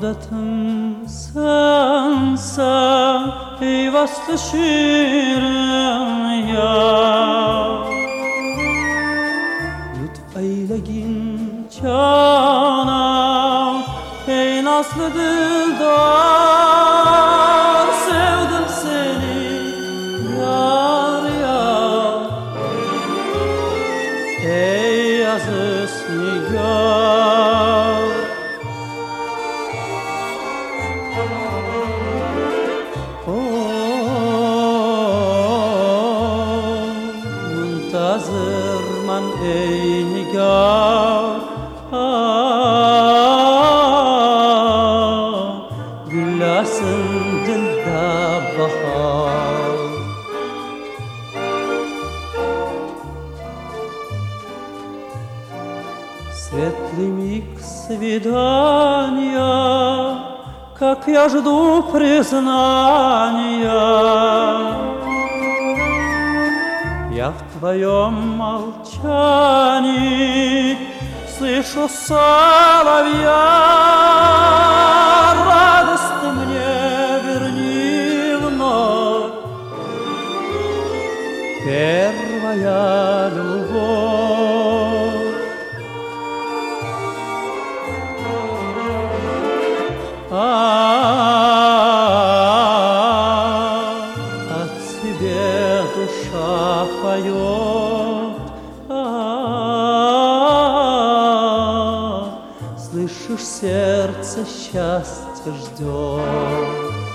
Adatım sensen ey vaslı şirin ya. Lütfeylagin canım ey nazlı dildar, sevdim seni yar yar. Ey aziz nigar, muntazırman ey nigar, güllasın dilda bahar. Светлый миг свидания, как я жду признания. Я в твоем молчании слышу соловья. Радость ты мне верни вновь, первая любовь. О тебе душа поет, слышишь, сердце счастья ждет.